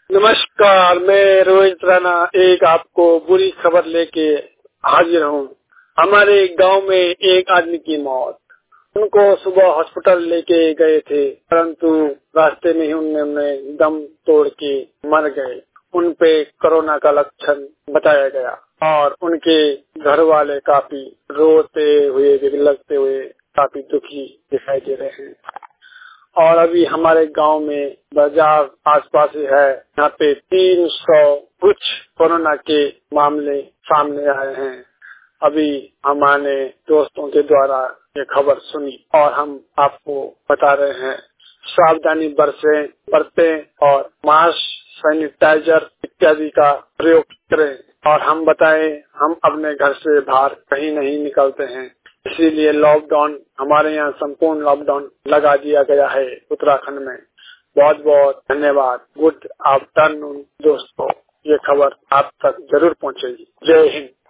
नमस्कार, मैं रोहित राणा एक आपको बुरी खबर लेके हाजिर हूँ। हमारे गांव में एक आदमी की मौत। उनको सुबह हॉस्पिटल लेके गए थे, परंतु रास्ते में ही उन्होंने दम तोड़ के मर गए। उन पे कोरोना का लक्षण बताया गया और उनके घर वाले काफी रोते हुए, विलखते हुए काफी दुखी दिखाई दे रहे हैं। और अभी हमारे गांव में बाजार आसपास ही है, यहाँ पे 300 कुछ कोरोना के मामले सामने आए हैं। अभी हमारे दोस्तों के द्वारा ये खबर सुनी और हम आपको बता रहे हैं, सावधानी बरतें और मास्क, सैनिटाइजर इत्यादि का प्रयोग करें। और हम बताएं, हम अपने घर से बाहर कहीं नहीं निकलते हैं, इसीलिए लॉकडाउन, हमारे यहाँ संपूर्ण लॉकडाउन लगा दिया गया है उत्तराखंड में। बहुत बहुत धन्यवाद। गुड आफ्टरनून दोस्तों, ये खबर आप तक जरूर पहुँचेगी। जय हिंद।